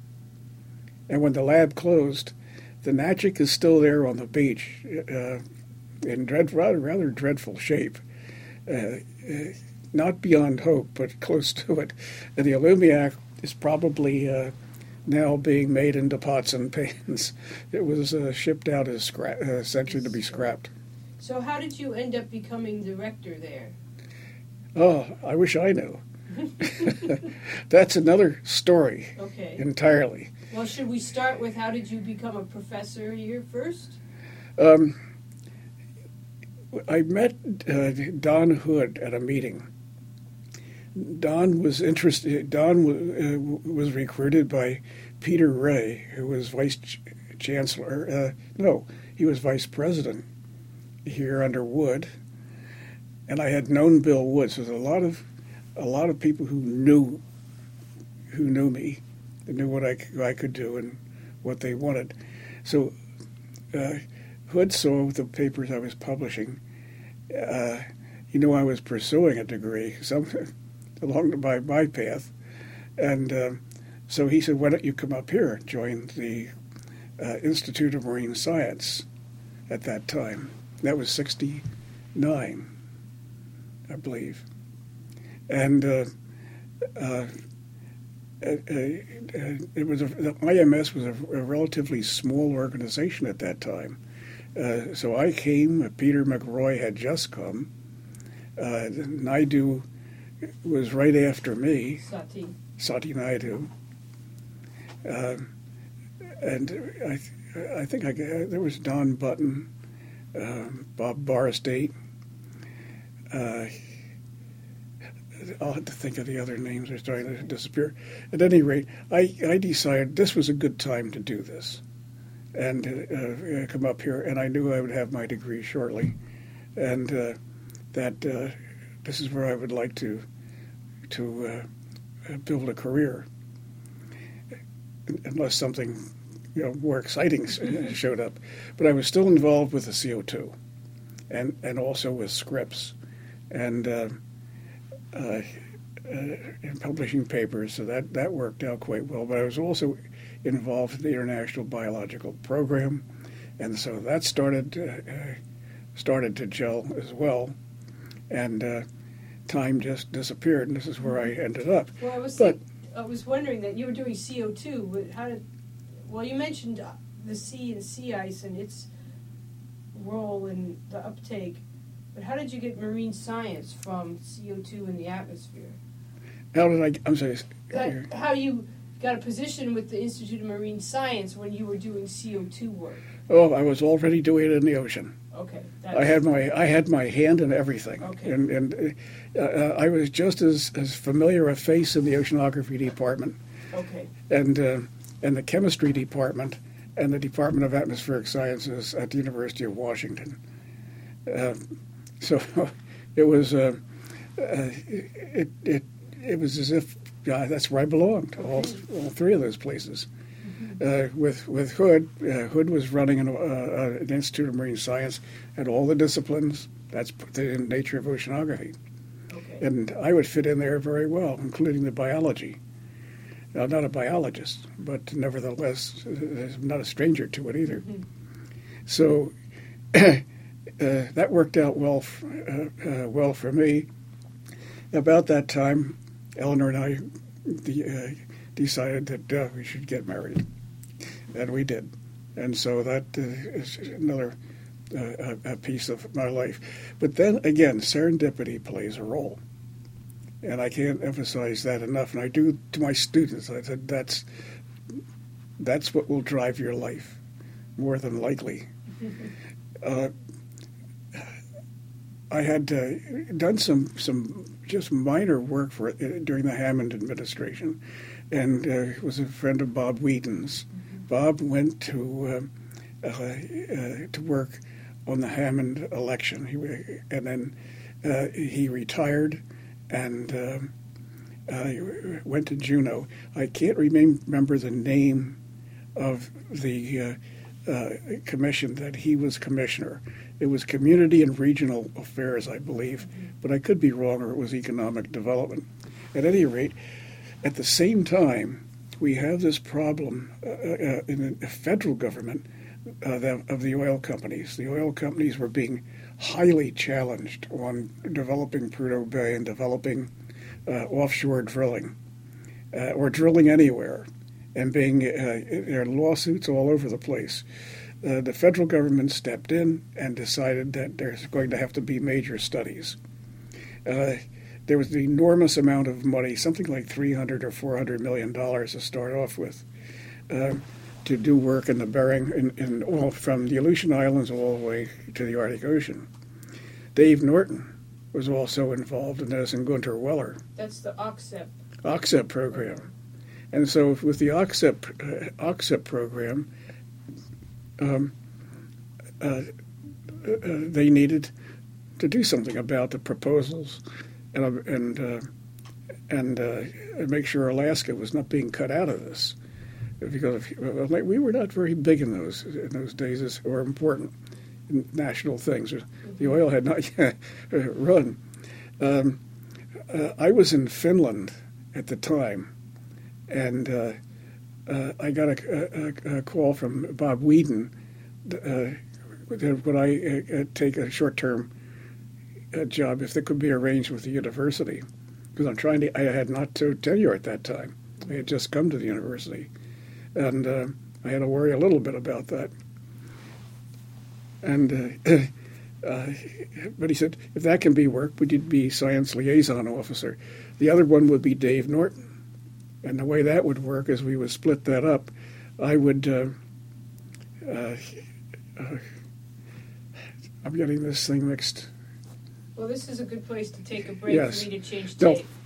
And when the lab closed, the Nagic is still there on the beach uh, in dread, rather, rather dreadful shape. Uh, uh, not beyond hope, but close to it. And the Alumiac is probably uh, now being made into pots and pans. It was uh, shipped out as scrap, uh, essentially to be scrapped. So how did you end up becoming director there? Oh, I wish I knew. That's another story okay. entirely. Well, should we start with how did you become a professor here first? Um, I met uh, Don Hood at a meeting. Don was interested. Don w- uh, was recruited by Peter Ray, who was vice ch- chancellor. Uh, no, he was vice president here under Wood. And I had known Bill Wood, so there's a lot of a lot of people who knew who knew me, and knew what I, I could do and what they wanted. So uh, Hood saw the papers I was publishing. Uh, he knew I was pursuing a degree some, along my, my path, and uh, so he said, "Why don't you come up here and join the uh, Institute of Marine Science?" At that time, that was sixty-nine. I believe, and uh, uh, it was a, the I M S was a, a relatively small organization at that time. Uh, so I came. Peter McRoy had just come. Uh, Naidu was right after me. Sati. Sati Naidu. Uh, and I, I think I, there was Don Button, uh, Bob Barsteit. Uh, I'll have to think of the other names. They're starting to disappear. At any rate, I, I decided this was a good time to do this and uh, come up here. And I knew I would have my degree shortly, and uh, that uh, this is where I would like to to uh, build a career, unless something you know more exciting showed up. But I was still involved with the C O two, and and also with Scripps, and. Uh, Uh, uh, in publishing papers, so that, that worked out quite well. But I was also involved in the International Biological Program, and so that started uh, uh, started to gel as well. And uh, time just disappeared, and this is where I ended up. Well, I was but, think, I was wondering that you were doing C O two. But how did? Well, you mentioned the sea and sea ice and its role in the uptake. But how did you get marine science from C O two in the atmosphere? How did I? I'm sorry. That, how you got a position with the Institute of Marine Science when you were doing C O two work? Oh, I was already doing it in the ocean. Okay. I had my I had my hand in everything, okay. and and uh, uh, I was just as, as familiar a face in the oceanography department, okay, and uh, and the chemistry department, and the Department of Atmospheric Sciences at the University of Washington. Uh, So it was uh, uh, it, it it was as if uh, that's where I belonged. All all three of those places. Mm-hmm. Uh, with with Hood, uh, Hood was running an, uh, an Institute of Marine Science, had all the disciplines. That's the nature of oceanography, okay. And I would fit in there very well, including the biology. Now, I'm not a biologist, but nevertheless, I'm not a stranger to it either. Mm-hmm. So. Uh, that worked out well, f- uh, uh, well for me. About that time, Eleanor and I de- uh, decided that uh, we should get married, and we did. And so that uh, is another uh, a piece of my life. But then again, serendipity plays a role, and I can't emphasize that enough. And I do to my students. I said that's that's what will drive your life, more than likely. Uh, I had uh, done some, some just minor work for it uh, during the Hammond administration, and uh, was a friend of Bob Wheaton's. Mm-hmm. Bob went to uh, uh, uh, to work on the Hammond election, he, and then uh, he retired and uh, uh, went to Juneau. I can't remember the name of the uh, uh, commission that he was commissioner. It was Community and Regional Affairs, I believe, but I could be wrong, or it was Economic Development. At any rate, at the same time, we have this problem uh, uh, in the federal government uh, the, of the oil companies. The oil companies were being highly challenged on developing Prudhoe Bay and developing uh, offshore drilling, uh, or drilling anywhere, and being uh, there are lawsuits all over the place. Uh, the federal government stepped in and decided that there's going to have to be major studies. Uh, there was an enormous amount of money, something like three hundred or four hundred million dollars to start off with, uh, to do work in the Bering, in, in all from the Aleutian Islands all the way to the Arctic Ocean. Dave Norton was also involved in this, and Gunter Weller. That's the O C S E P. O C S E P program. And so with the O C S E P, uh, O C S E P program, Um, uh, uh, they needed to do something about the proposals and uh, and uh, and uh, make sure Alaska was not being cut out of this, because if, uh, we were not very big in those in those days or important national things. The oil had not yet run. Um, uh, I was in Finland at the time, and uh, uh, I got a, a, a call from Bob Wheaton. Uh, would I uh, take a short-term uh, job if that could be arranged with the university? Because I'm trying to. I had not to tenure at that time. I had just come to the university, and uh, I had to worry a little bit about that. And uh, uh, but he said, if that can be worked, would you be science liaison officer? The other one would be Dave Norton. And the way that would work is we would split that up. I would, uh, uh, uh, I'm getting this thing mixed. Well, this is a good place to take a break Yes. for me to change No, tape.